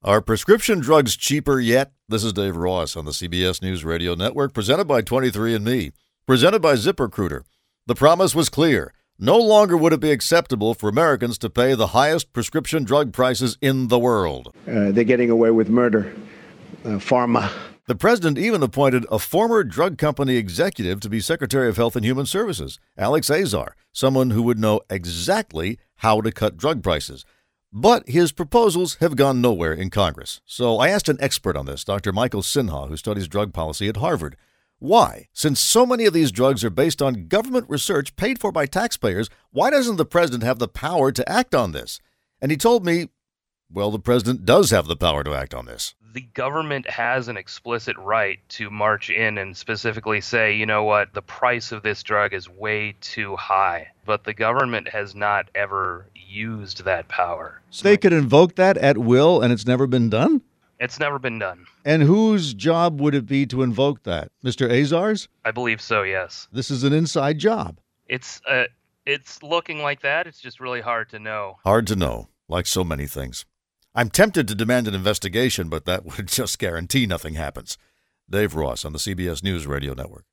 Are prescription drugs cheaper yet? This is Dave Ross on the CBS News Radio Network, presented by 23andMe, presented by ZipRecruiter. The promise was clear. No longer would it be acceptable for Americans to pay the highest prescription drug prices in the world. They're getting away with murder. Pharma. The president even appointed a former drug company executive to be Secretary of Health and Human Services, Alex Azar, someone who would know exactly how to cut drug prices. But his proposals have gone nowhere in Congress. So I asked an expert on this, Dr. Michael Sinha, who studies drug policy at Harvard. Why? Since so many of these drugs are based on government research paid for by taxpayers, why doesn't the president have the power to act on this? And he told me, well, the president does have the power to act on this. The government has an explicit right to march in and specifically say, you know what, the price of this drug is way too high. But the government has not ever used that power. So they could invoke that at will, and it's never been done? It's never been done. And whose job would it be to invoke that? Mr. Azar's? I believe so, yes. This is an inside job. It's looking like that. It's just really hard to know. Hard to know, like so many things. I'm tempted to demand an investigation, but that would just guarantee nothing happens. Dave Ross on the CBS News Radio Network.